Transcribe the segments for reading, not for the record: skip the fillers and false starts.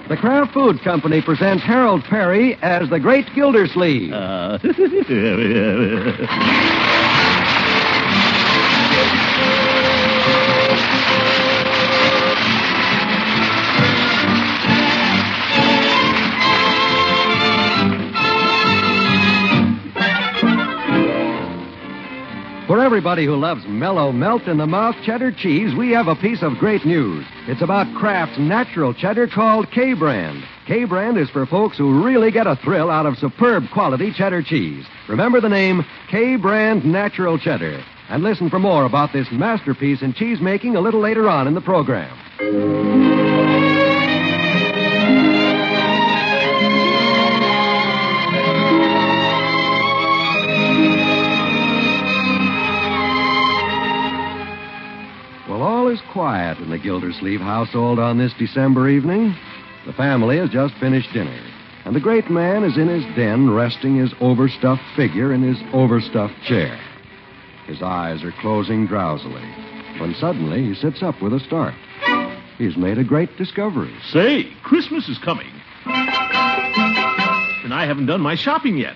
The Kraft Foods Company presents Harold Perry as the Great Gildersleeve. For everybody who loves mellow, melt-in-the-mouth cheddar cheese, we have a piece of great news. It's about Kraft's natural cheddar called K-Brand. K-Brand is for folks who really get a thrill out of superb quality cheddar cheese. Remember the name K-Brand Natural Cheddar. And listen for more about this masterpiece in cheese-making a little later on in the program. All is quiet in the Gildersleeve household on this December evening. The family has just finished dinner, and the great man is in his den resting his overstuffed figure in his overstuffed chair. His eyes are closing drowsily when suddenly he sits up with a start. He's made a great discovery. Say, Christmas is coming. And I haven't done my shopping yet.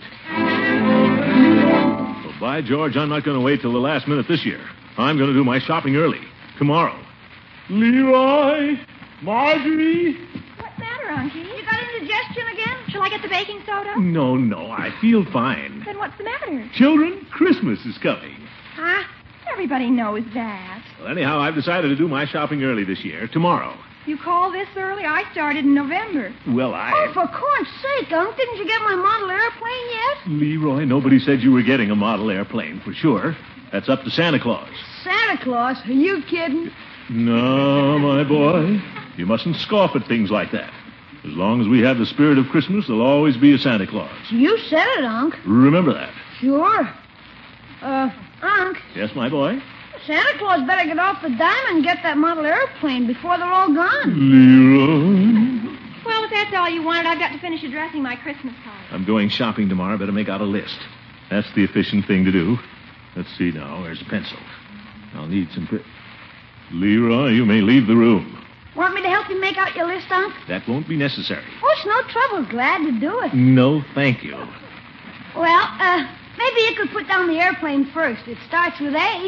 Well, by George, I'm not going to wait till the last minute this year. I'm going to do my shopping early. Tomorrow. Leroy, Marjorie. What's the matter, Unky? You got indigestion again? Shall I get the baking soda? No, I feel fine. Then what's the matter? Children, Christmas is coming. Huh? Everybody knows that. Well, anyhow, I've decided to do my shopping early this year, tomorrow. You call this early? I started in November. Well, Oh, for corn's sake, Unc, didn't you get my model airplane yet? Leroy, nobody said you were getting a model airplane, for sure. That's up to Santa Claus. Santa Claus? Are you kidding? No, my boy. You mustn't scoff at things like that. As long as we have the spirit of Christmas, there'll always be a Santa Claus. You said it, Unc. Remember that. Sure. Unc. Yes, my boy? Santa Claus better get off the dime and get that model airplane before they're all gone. Leroy. Well, if that's all you wanted, I've got to finish addressing my Christmas card. I'm going shopping tomorrow. Better make out a list. That's the efficient thing to do. Let's see now. Where's a pencil? I'll need some... Leroy, you may leave the room. Want me to help you make out your list, Unc? That won't be necessary. Oh, it's no trouble. Glad to do it. No, thank you. Well, maybe you could put down the airplane first. It starts with A.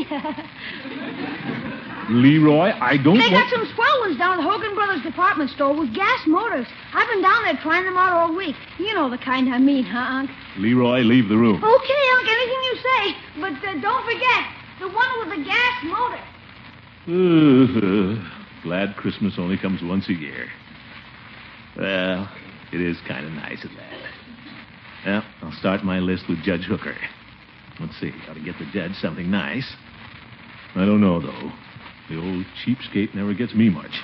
Leroy, I don't They got some swell ones down at Hogan Brothers department store with gas motors. I've been down there trying them out all week. You know the kind I mean, huh, Unc? Leroy, leave the room. Okay, Unc, anything you say. But don't forget, the one with the gas motor. Glad Christmas only comes once a year. Well, it is kind of nice at that. Well, I'll start my list with Judge Hooker. Let's see, ought to get the judge something nice. I don't know, though. The old cheapskate never gets me much.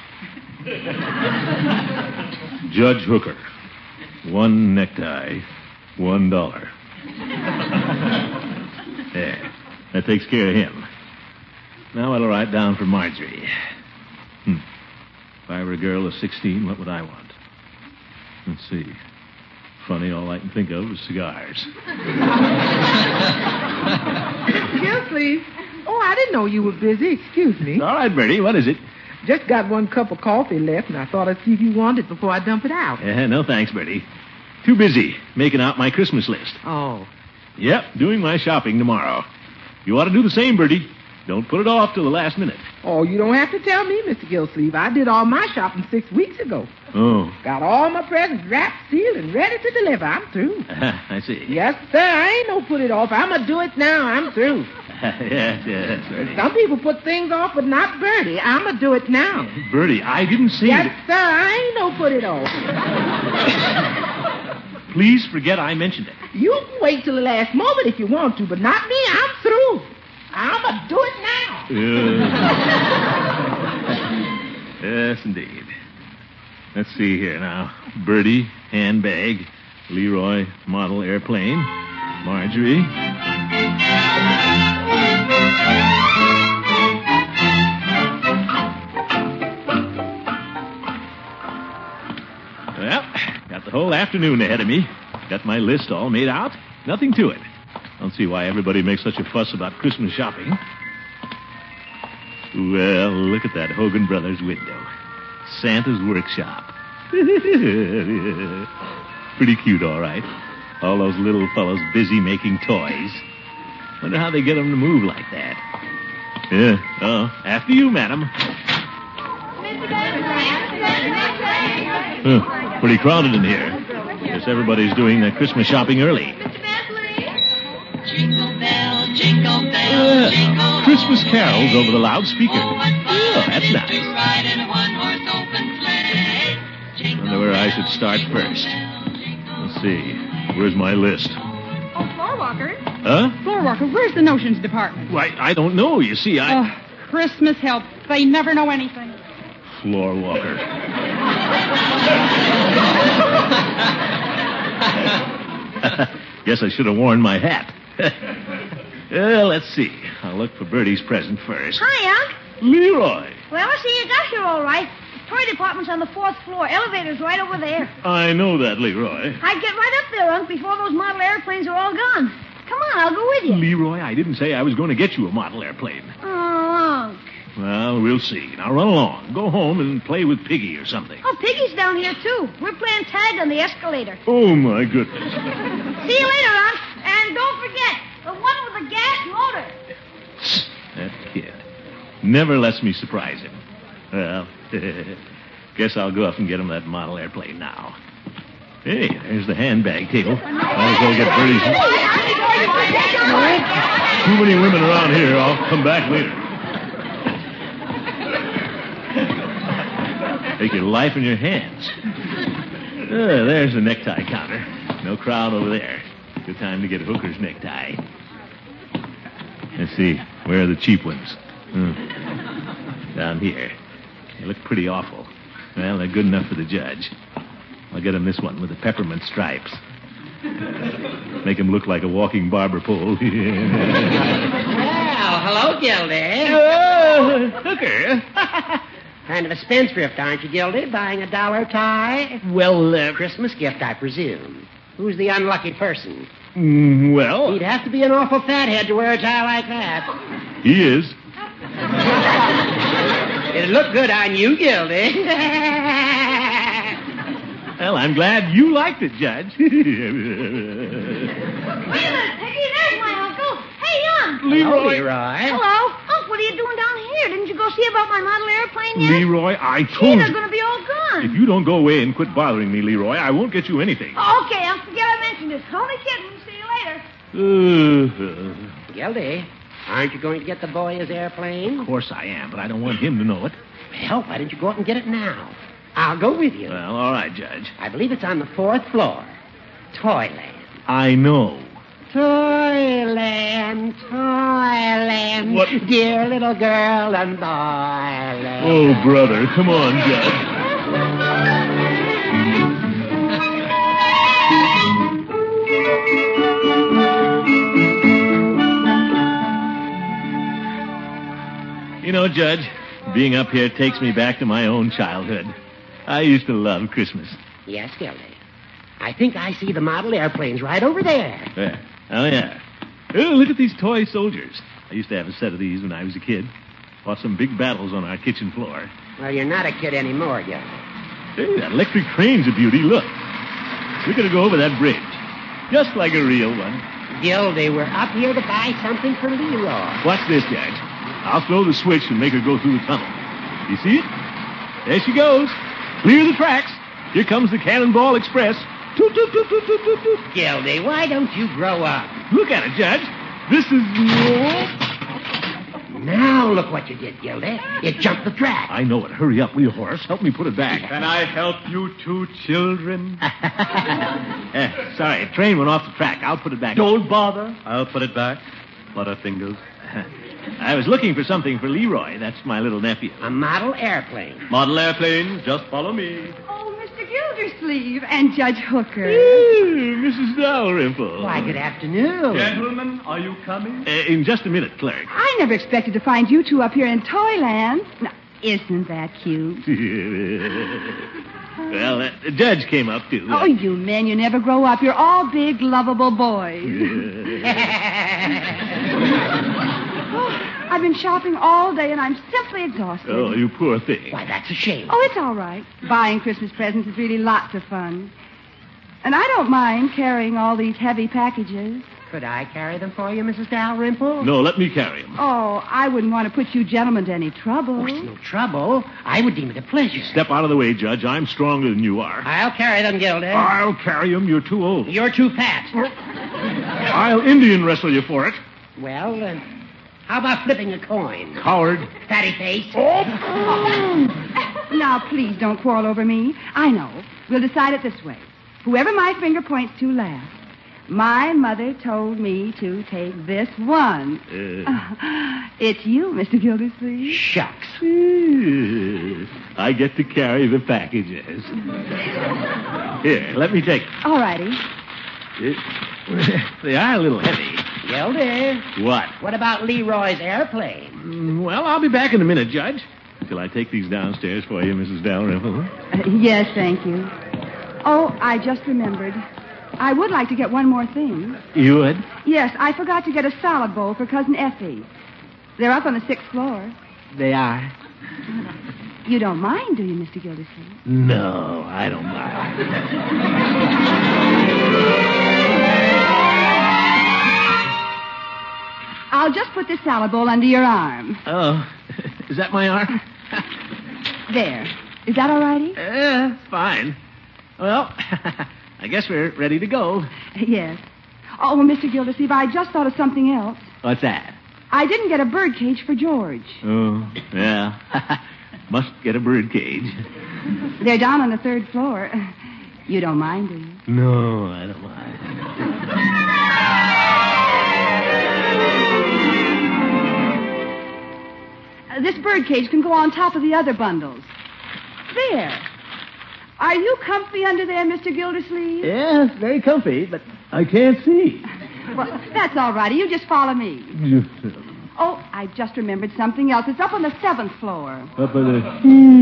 Judge Hooker. 1 necktie, $1. There. That takes care of him. Now I'll write down for Marjorie. If I were a girl of 16, what would I want? Let's see. Funny, all I can think of is cigars. Gildersleeve. Oh, I didn't know you were busy. Excuse me. All right, Bertie, what is it? Just got 1 cup of coffee left, and I thought I'd see if you wanted it before I dump it out. No, thanks, Bertie. Too busy making out my Christmas list. Oh. Yep, doing my shopping tomorrow. You ought to do the same, Bertie. Don't put it off till the last minute. Oh, you don't have to tell me, Mr. Gildersleeve. I did all my shopping 6 weeks ago. Oh. Got all my presents wrapped, sealed, and ready to deliver. I'm through. I see. Yes, sir. I ain't no put it off. I'm going to do it now. I'm through. yes, Bertie. Some people put things off, but not Bertie. I'm going to do it now. Bertie, I didn't see Yes, it. sir. I ain't no put it off. Please forget I mentioned it. You can wait till the last moment if you want to, but not me. I'm through. I'm going to do it now. Yes, indeed. Let's see here now. Bertie, handbag. Leroy, model airplane. Marjorie. Well, got the whole afternoon ahead of me. Got my list all made out. Nothing to it. Don't see why everybody makes such a fuss about Christmas shopping. Well, look at that Hogan Brothers window. Santa's workshop. Pretty cute, all right. All those little fellows busy making toys. Wonder how they get them to move like that. Yeah. Oh, after you, madam. Pretty crowded in here. Guess everybody's doing their Christmas shopping early. Jingle bell, jingle bell, jingle. Christmas carols over the loudspeaker. Oh, that's nice. Wonder where I should start first. Let's see. Where's my list? Oh, floor walker. Huh? Floor walker, where's the notions department? Why, I don't know. You see, Oh, Christmas help. They never know anything. Floor walker. Guess I should have worn my hat. Well, let's see. I'll look for Bertie's present first. Hi, Unc. Leroy. Well, I see you got here all right. Toy department's on the 4th floor. Elevator's right over there. I know that, Leroy. I'd get right up there, Unc, before those model airplanes are all gone. Come on, I'll go with you. Leroy, I didn't say I was going to get you a model airplane. Oh, Unc. Well, we'll see. Now run along. Go home and play with Piggy or something. Oh, Piggy's down here, too. We're playing tag on the escalator. Oh, my goodness. See you later, Unc. And don't forget, the one with the gas motor. That kid never lets me surprise him. Well, guess I'll go up and get him that model airplane now. Hey, there's the handbag table. Might as well get Bertie's. Too many women around here. I'll come back later. Take your life in your hands. There's the necktie counter. No crowd over there. Good time to get Hooker's necktie. Let's see. Where are the cheap ones? Down here. They look pretty awful. Well, they're good enough for the judge. I'll get him this one with the peppermint stripes. Make him look like a walking barber pole. Well, hello, Gildy. Hooker. Kind of a spendthrift, aren't you, Gildy? Buying a $1 tie? Well, Christmas gift, I presume. Who's the unlucky person? Well, He'd have to be an awful fathead to wear a tie like that. he is. It'd look good on you, Gildy. Well, I'm glad you liked it, Judge. Wait a minute, Piggy. There's my uncle. Hey, Unc. Hello, Leroy. Hello. Unc, what are you doing down here? Didn't you go see about my model airplane yet? Leroy, I Gee, told they're you. going to be all gone. If you don't go away and quit bothering me, Leroy, I won't get you anything. Oh, okay, Unc. Forget I mentioned it. Only kidding. See you later. Gildy, aren't you going to get the boy his airplane? Of course I am, but I don't want him to know it. Well, why don't you go out and get it now? I'll go with you. Well, all right, Judge. I believe it's on the 4th floor. Toyland. I know. Toyland, Toyland. What? Dear little girl and boyland. Oh, brother, come on, Judge. You know, Judge, being up here takes me back to my own childhood. I used to love Christmas. Yes, Gildy. I think I see the model airplanes right over there. Yeah. Oh, yeah. Oh, look at these toy soldiers. I used to have a set of these when I was a kid. Fought some big battles on our kitchen floor. Well, you're not a kid anymore, Gildy. Hey, that electric train's a beauty. Look. We're going to go over that bridge. Just like a real one. Gildy, we're up here to buy something for Leroy. Watch this, Judge. I'll throw the switch and make her go through the tunnel. You see it? There she goes. Clear the tracks. Here comes the Cannonball Express. Toot, toot, toot, toot, toot, toot, toot. Gildy, why don't you grow up? Look at it, Judge. This is... Now look what you did, Gildy. It jumped the track. I know it. Hurry up, wheel horse. Help me put it back. Can I help you two children? Sorry, a train went off the track. I'll put it back. Don't bother. I'll put it back. Butterfingers. I was looking for something for Leroy. That's my little nephew. A model airplane. Model airplane, just follow me. Oh, Mr. Gildersleeve and Judge Hooker. Mrs. Dalrymple. Why, good afternoon. Gentlemen, are you coming? In just a minute, clerk. I never expected to find you two up here in Toyland. Now, isn't that cute? Well, the judge came up, too. Oh, you men, you never grow up. You're all big, lovable boys. I've been shopping all day, and I'm simply exhausted. Oh, you poor thing. Why, that's a shame. Oh, it's all right. Buying Christmas presents is really lots of fun. And I don't mind carrying all these heavy packages. Could I carry them for you, Mrs. Dalrymple? No, let me carry him. Oh, I wouldn't want to put you gentlemen to any trouble. Oh, it's no trouble. I would deem it a pleasure. Step out of the way, Judge. I'm stronger than you are. I'll carry them, Gildy. I'll carry him. You're too old. You're too fat. I'll Indian wrestle you for it. Well, how about flipping a coin? Coward. Fatty face. Now, please don't quarrel over me. I know. We'll decide it this way. Whoever my finger points to last. My mother told me to take this one. It's you, Mr. Gildersleeve. Shucks. I get to carry the packages. Here, let me take them. All righty. They are a little heavy. Gildy. What? What about Leroy's airplane? Well, I'll be back in a minute, Judge. Till I take these downstairs for you, Mrs. Dalrymple. Yes, thank you. Oh, I just remembered. I would like to get one more thing. You would? Yes, I forgot to get a salad bowl for Cousin Effie. They're up on the 6th floor. They are. You don't mind, do you, Mr. Gildersleeve? No, I don't mind. I'll just put this salad bowl under your arm. Oh, is that my arm? There. Is that all righty? Fine. Well, I guess we're ready to go. Yes. Oh, well, Mr. Gildersleeve, I just thought of something else. What's that? I didn't get a bird cage for George. Oh, yeah. Must get a bird cage. They're down on the 3rd floor. You don't mind, do you? No, I don't mind. This bird cage can go on top of the other bundles. There. Are you comfy under there, Mr. Gildersleeve? Yeah, it's very comfy, but I can't see. Well, that's all righty. You just follow me. Oh, I just remembered something else. It's up on the 7th floor. Up on the...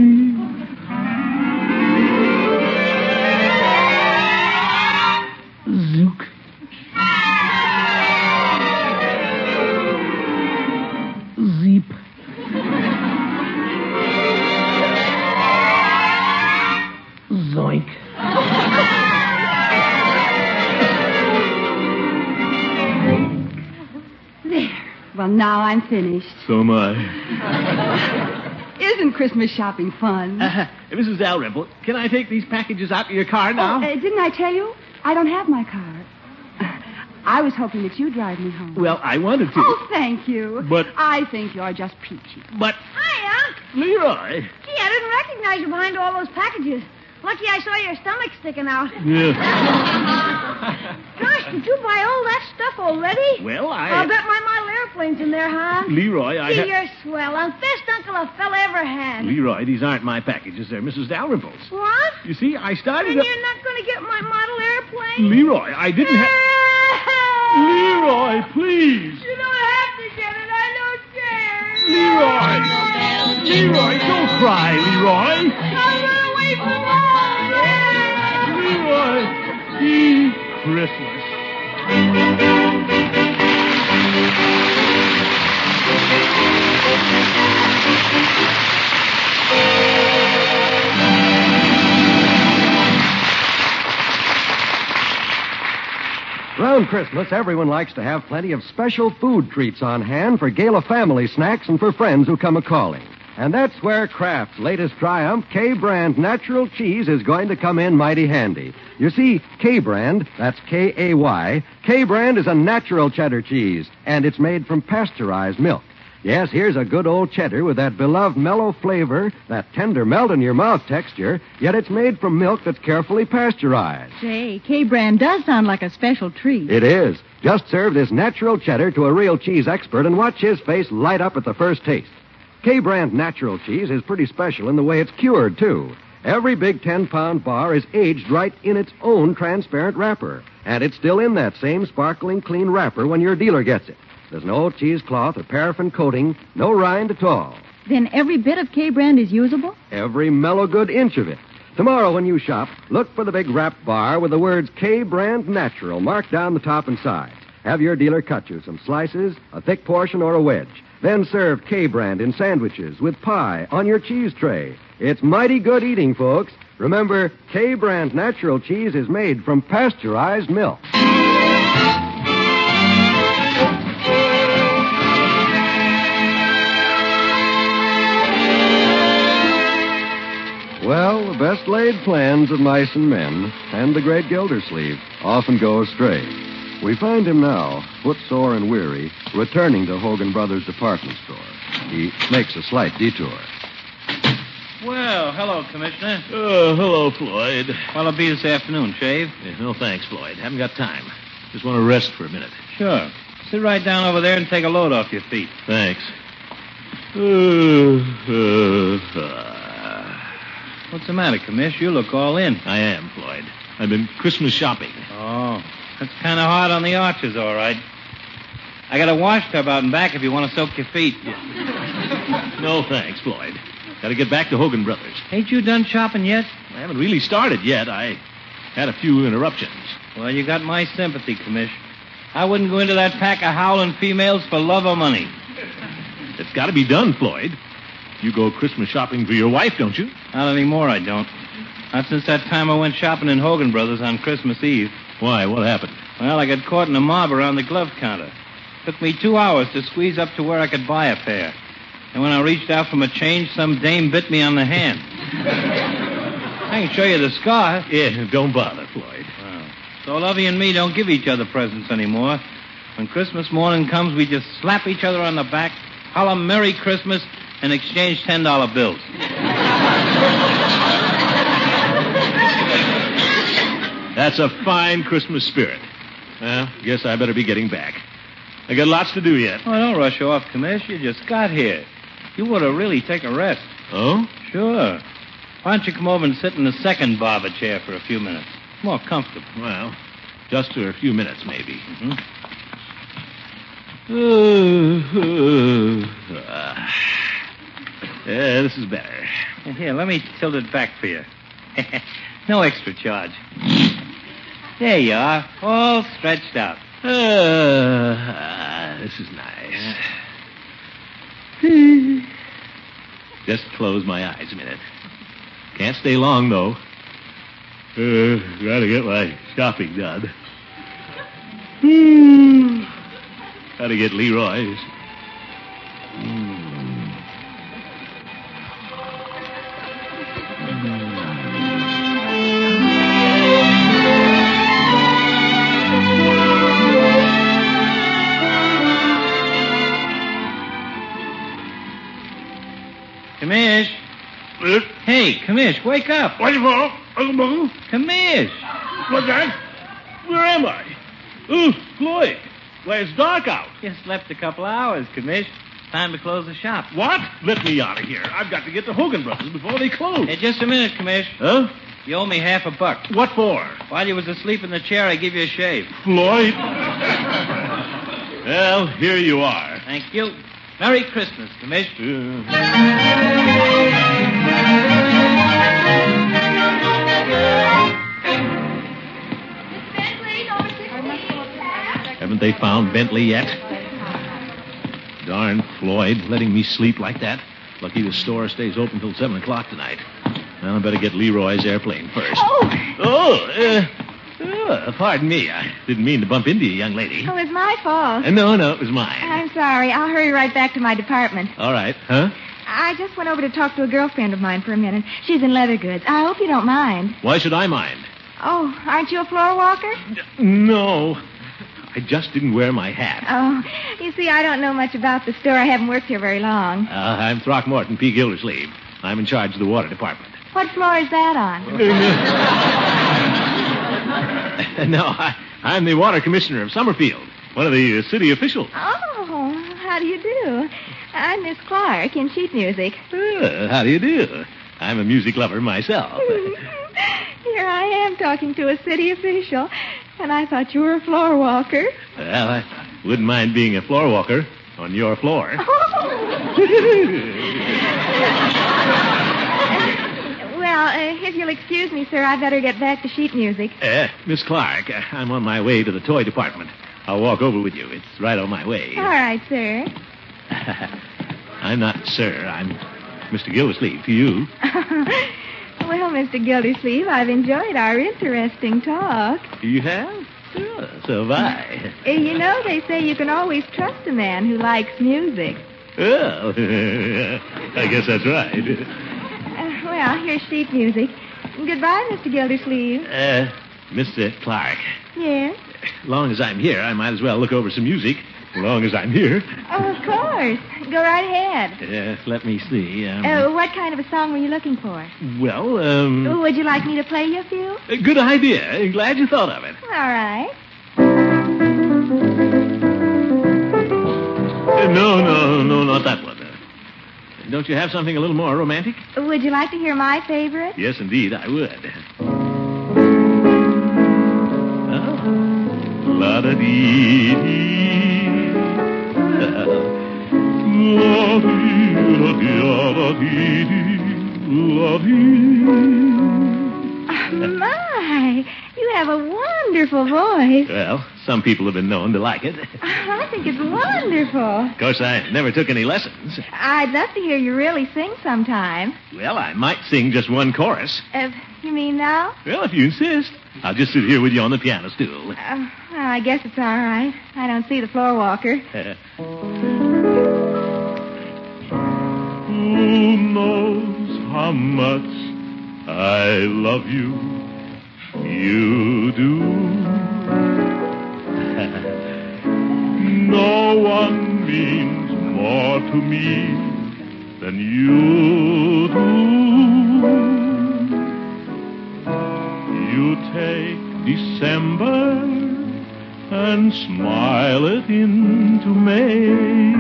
Zook. Zeep. Zoink. There. Well, now I'm finished. So am I. Isn't Christmas shopping fun? Mrs. Dalrymple, can I take these packages out of your car now? Didn't I tell you? I don't have my car. I was hoping that you'd drive me home. Well, I wanted to. Oh, thank you. But... I think you're just peachy. But... Hiya. Leroy. Gee, I didn't recognize you behind all those packages. Lucky I saw your stomach sticking out. Yeah. Gosh, did you buy all that stuff already? Well, I'll bet my model airplane's in there, huh? Leroy, Gee, you're swell. I'm best uncle a fella ever had. Leroy, these aren't my packages. They're Mrs. Dalrymple's. What? You see, I started... Then you're not going to get my model airplane? Leroy, I didn't have... Leroy, please. You don't have to get it. I don't care. Leroy! Leroy, don't cry, Leroy. I'll run away from home. Leroy, Christmas. Around Christmas, everyone likes to have plenty of special food treats on hand for Gala family snacks and for friends who come a-calling. And that's where Kraft's latest triumph, K-Brand Natural Cheese, is going to come in mighty handy. You see, K-Brand, that's K-A-Y, K-Brand is a natural cheddar cheese, and it's made from pasteurized milk. Yes, here's a good old cheddar with that beloved mellow flavor, that tender melt-in-your-mouth texture, yet it's made from milk that's carefully pasteurized. Say, K-Brand does sound like a special treat. It is. Just serve this natural cheddar to a real cheese expert and watch his face light up at the first taste. K-Brand natural cheese is pretty special in the way it's cured, too. Every big 10-pound bar is aged right in its own transparent wrapper, and it's still in that same sparkling clean wrapper when your dealer gets it. There's no cheesecloth or paraffin coating, no rind at all. Then every bit of K-Brand is usable? Every mellow good inch of it. Tomorrow when you shop, look for the big wrapped bar with the words K-Brand Natural marked down the top and sides. Have your dealer cut you some slices, a thick portion, or a wedge. Then serve K-Brand in sandwiches with pie on your cheese tray. It's mighty good eating, folks. Remember, K-Brand natural cheese is made from pasteurized milk. Well, the best laid plans of mice and men, and the great Gildersleeve, often go astray. We find him now, footsore and weary, returning to Hogan Brothers department store. He makes a slight detour. Well, hello, Commissioner. Hello, Floyd. What'll it be this afternoon, Shave? Yeah, no, thanks, Floyd. Haven't got time. Just want to rest for a minute. Sure. Sit right down over there and take a load off your feet. Thanks. What's the matter, Commish? You look all in. I am, Floyd. I've been Christmas shopping. Oh, that's kind of hard on the arches, all right. I got a wash tub out and back if you want to soak your feet. No, thanks, Floyd. Got to get back to Hogan Brothers. Ain't you done shopping yet? I haven't really started yet. I had a few interruptions. Well, you got my sympathy, Commish. I wouldn't go into that pack of howling females for love or money. It's got to be done, Floyd. You go Christmas shopping for your wife, don't you? Not anymore, I don't. Not since that time I went shopping in Hogan Brothers on Christmas Eve. Why? What happened? Well, I got caught in a mob around the glove counter. Took me 2 hours to squeeze up to where I could buy a pair. And when I reached out for my change, some dame bit me on the hand. I can show you the scar. Yeah, don't bother, Floyd. So Lovey and me don't give each other presents anymore. When Christmas morning comes, we just slap each other on the back, holler Merry Christmas, and exchange $10 bills. That's a fine Christmas spirit. Well, guess I better be getting back. I got lots to do yet. Oh, don't rush off, Commish. You just got here. You ought to really take a rest. Oh? Sure. Why don't you come over and sit in the second barber chair for a few minutes? More comfortable. Well, just for a few minutes, maybe. Mm-hmm. Yeah, this is better. Here, let me tilt it back for you. No extra charge. There you are, all stretched out. This is nice. Just close my eyes a minute. Can't stay long, though. Gotta get my shopping done. Gotta get Leroy's. Commish. Hey, Commish, wake up. What you want? Commish. What's that? Where am I? Oh, Floyd. Why, it's dark out. You slept a couple of hours, Commish. Time to close the shop. What? Let me out of here. I've got to get to Hogan Brothers before they close. Hey, just a minute, Commish. Huh? You owe me $50. What for? While you was asleep in the chair, I give you a shave. Floyd. Well, here you are. Thank you. Merry Christmas, Commish. Haven't they found Bentley yet? Darn Floyd, letting me sleep like that. Lucky the store stays open till 7 o'clock tonight. Well, I better get Leroy's airplane first. Pardon me. I didn't mean to bump into you, young lady. Oh, it's my fault. No, it was mine. I'm sorry. I'll hurry right back to my department. All right. Huh? I just went over to talk to a girlfriend of mine for a minute. She's in leather goods. I hope you don't mind. Why should I mind? Oh, aren't you a floor walker? No. I just didn't wear my hat. Oh, you see, I don't know much about the store. I haven't worked here very long. I'm Throckmorton P. Gildersleeve. I'm in charge of the water department. What floor is that on? No, I'm the water commissioner of Summerfield, one of the city officials. Oh, how do you do? I'm Miss Clark in sheet music. How do you do? I'm a music lover myself. Here I am talking to a city official, and I thought you were a floor walker. Well, I wouldn't mind being a floor walker on your floor. Well, if you'll excuse me, sir, I'd better get back to sheet music. Miss Clark, I'm on my way to the toy department. I'll walk over with you. It's right on my way. All right, sir. I'm not sir. I'm Mr. Gildersleeve to you. Well, Mr. Gildersleeve, I've enjoyed our interesting talk. You have? Sure, so have I. You know, they say you can always trust a man who likes music. Well, I guess that's right. Well, here's sheet music. Goodbye, Mr. Gildersleeve. Mr. Clark. Yes? As long as I'm here, I might as well look over some music. As long as I'm here. Oh, of course. Go right ahead. Let me see. What kind of a song were you looking for? Well, Would you like me to play you a few? Good idea. Glad you thought of it. All right. No, not that one. Don't you have something a little more romantic? Would you like to hear my favorite? Yes, indeed, I would. La-da-dee-dee. My, you have a wonderful voice. Well, some people have been known to like it. I think it's wonderful. Of course, I never took any lessons. I'd love to hear you really sing sometime. Well, I might sing just one chorus. You mean now? Well, if you insist. I'll just sit here with you on the piano stool. Well, I guess it's all right. I don't see the floor walker. Who knows how much I love you? You do. No one means more to me than you do. You take December and smile it into May.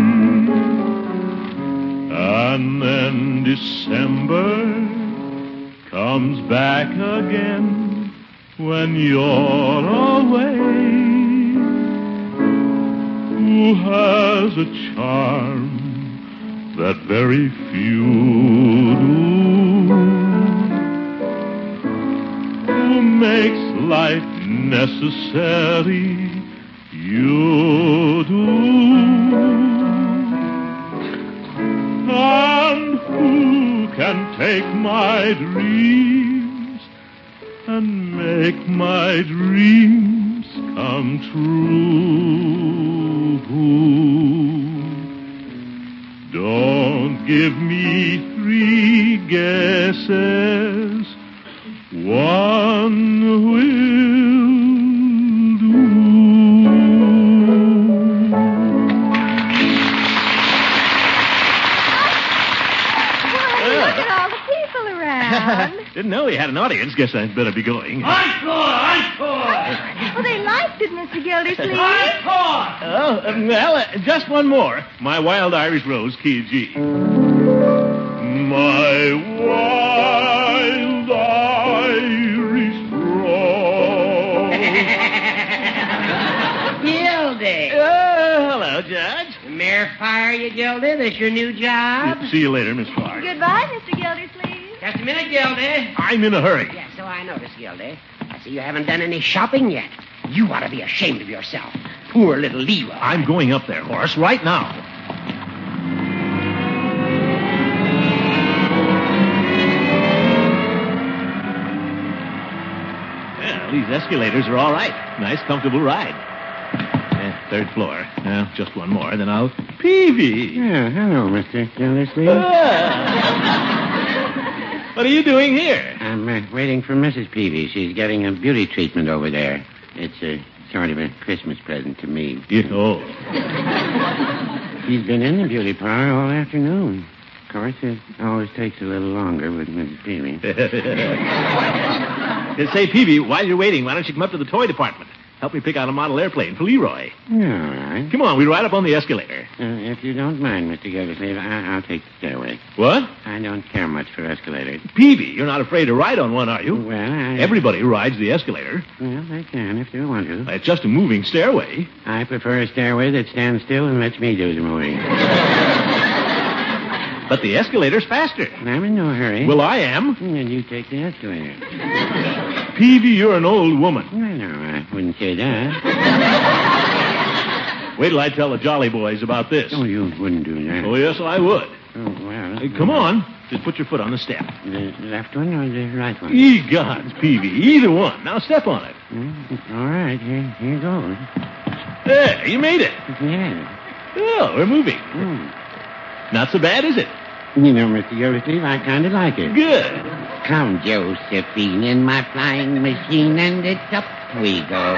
And then December comes back again when you're away. Who has a charm that very few do? Who makes life necessary? You do. And who can take my dreams and make my dreams come true? Don't give me three guesses. One will do. Look at all the people around. Didn't know he had an audience. Guess I'd better be going. Encore! Well, they liked it, Mr. Gildersleeve. Oh, well, just one more. My Wild Irish Rose, key G. My wild Irish rose. Gildy. Hello, Judge. Mayor fire you, Gildy? That's your new job? See you later, Miss Clark. Goodbye, Mr. Gildersleeve. Just a minute, Gildy. I'm in a hurry. Yeah, so I noticed, Gildy. I see you haven't done any shopping yet. You ought to be ashamed of yourself. Poor little Leroy. I'm going up there, Horace, right now. Well, these escalators are all right. Nice, comfortable ride. Third floor. Now, just one more, then I'll... Peavy! Yeah, hello, Mr. Gildersleeve. What are you doing here? I'm waiting for Mrs. Peavy. She's getting a beauty treatment over there. It's sort of a Christmas present to me. Oh. She's been in the beauty parlor all afternoon. Of course, it always takes a little longer with Mrs. Peavy. Say, Peavy, while you're waiting, why don't you come up to the toy department? Help me pick out a model airplane for Leroy. All right. Come on, we'll ride up on the escalator. If you don't mind, Mr. Gildersleeve, I'll take the stairway. What? I don't care much for escalators. Peavy, you're not afraid to ride on one, are you? Well, Everybody rides the escalator. Well, they can if they want to. It's just a moving stairway. I prefer a stairway that stands still and lets me do the moving. But the escalator's faster. I'm in no hurry. Well, I am. Then you take the escalator. Peavy, you're an old woman. Well, no, I wouldn't say that. Wait till I tell the Jolly Boys about this. Oh, you wouldn't do that. Oh, yes, I would. Oh, well. Hey, come on. Just put your foot on the step. The left one or the right one? Ye gods, Peavy. Either one. Now step on it. All right, here goes. There, you made it. Yeah. Oh, we're moving. Not so bad, is it? You know, Mr. Gildersleeve, I kind of like it. Good. Come, Josephine, in my flying machine, and it's up we go.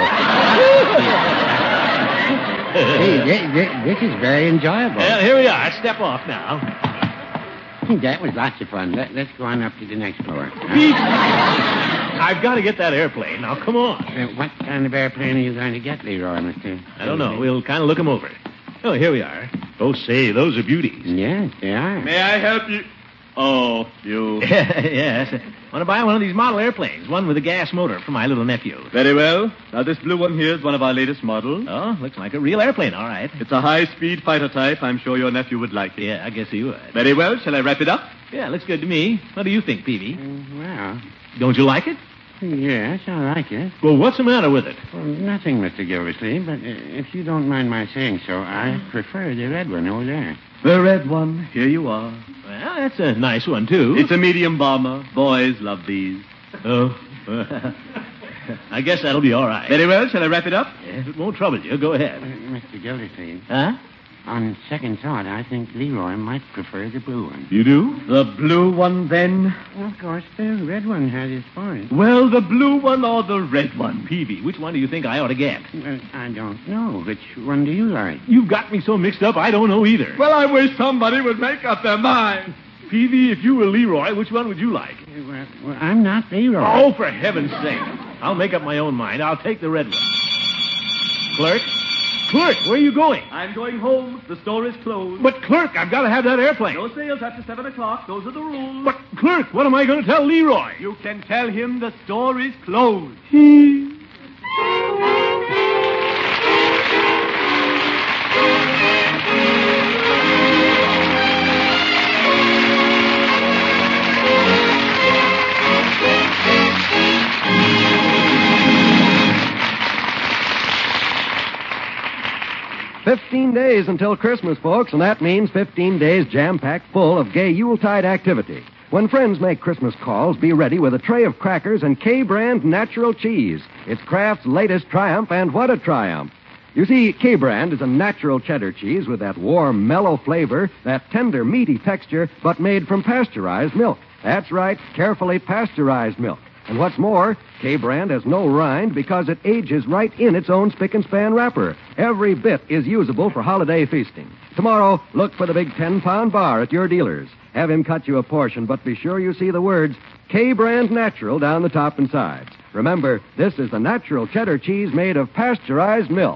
Hey, this is very enjoyable. Well, here we are. Step off now. That was lots of fun. Let's go on up to the next floor. I've got to get that airplane. Now, come on. What kind of airplane are you going to get, Leroy, Mr.? I don't know. We'll kind of look them over. Oh, here we are. Oh, say, those are beauties. Yes, they are. May I help you? Oh, you. Yes. Want to buy one of these model airplanes, one with a gas motor for my little nephew. Very well. Now, this blue one here is one of our latest models. Oh, looks like a real airplane, all right. It's a high-speed fighter type. I'm sure your nephew would like it. Yeah, I guess he would. Very well. Shall I wrap it up? Yeah, looks good to me. What do you think, Peavy? Well, Don't you like it? yes, I like it. Well, what's the matter with it? Well, nothing, Mr. Gildersleeve, but if you don't mind my saying so, I prefer the red one over there. The red one. Here you are. Well, that's a nice one, too. It's a medium bomber. Boys love these. Oh, I guess that'll be all right. Very well. Shall I wrap it up? If it won't trouble you, go ahead. Mr. Gildersleeve. Huh? On second thought, I think Leroy might prefer the blue one. You do? The blue one, then? Well, of course, the red one has its point. Well, the blue one or the red one? Peavy, which one do you think I ought to get? Well, I don't know. Which one do you like? You've got me so mixed up, I don't know either. Well, I wish somebody would make up their mind. Peavy, if you were Leroy, which one would you like? Well, I'm not Leroy. Oh, for heaven's sake. I'll make up my own mind. I'll take the red one. Clerk? Clerk, where are you going? I'm going home. The store is closed. But, Clerk, I've got to have that airplane. No sales after 7 o'clock. Those are the rules. But, Clerk, what am I going to tell Leroy? You can tell him the store is closed. Days until Christmas, folks, and that means 15 days jam-packed full of gay Yuletide activity. When friends make Christmas calls, be ready with a tray of crackers and K-Brand natural cheese. It's Kraft's latest triumph, and what a triumph. You see, K-Brand is a natural cheddar cheese with that warm, mellow flavor, that tender, meaty texture, but made from pasteurized milk. That's right, carefully pasteurized milk. And what's more, K-Brand has no rind because it ages right in its own spick-and-span wrapper. Every bit is usable for holiday feasting. Tomorrow, look for the big 10-pound bar at your dealer's. Have him cut you a portion, but be sure you see the words K-Brand Natural down the top and sides. Remember, this is the natural cheddar cheese made of pasteurized milk.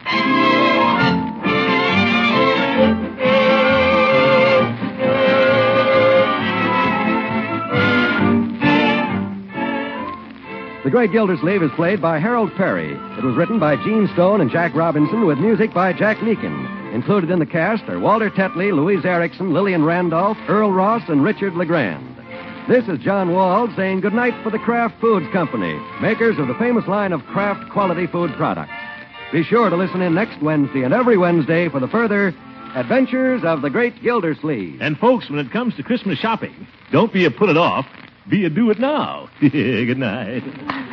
The Great Gildersleeve is played by Harold Perry. It was written by Gene Stone and Jack Robinson with music by Jack Meakin. Included in the cast are Walter Tetley, Louise Erickson, Lillian Randolph, Earl Ross, and Richard LeGrand. This is John Wald saying goodnight for the Kraft Foods Company, makers of the famous line of Kraft quality food products. Be sure to listen in next Wednesday and every Wednesday for the further adventures of the Great Gildersleeve. And, folks, when it comes to Christmas shopping, don't be a put it off. Be a do it now. Good night.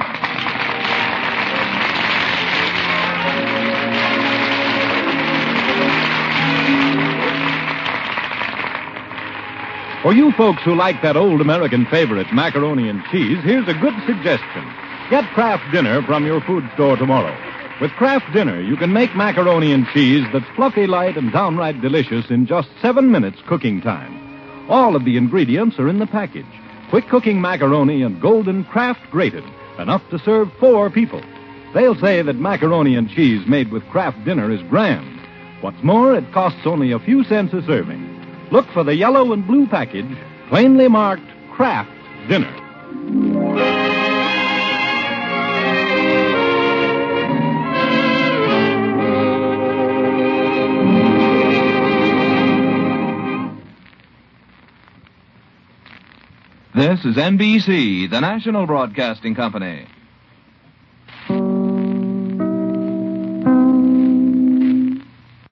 For you folks who like that old American favorite, macaroni and cheese, here's a good suggestion. Get Kraft Dinner from your food store tomorrow. With Kraft Dinner, you can make macaroni and cheese that's fluffy light and downright delicious in just 7 minutes cooking time. All of the ingredients are in the package. Quick cooking macaroni and golden Kraft grated, enough to serve 4 people. They'll say that macaroni and cheese made with Kraft Dinner is grand. What's more, it costs only a few cents a serving. Look for the yellow and blue package, plainly marked Kraft Dinner. This is NBC, the national broadcasting company.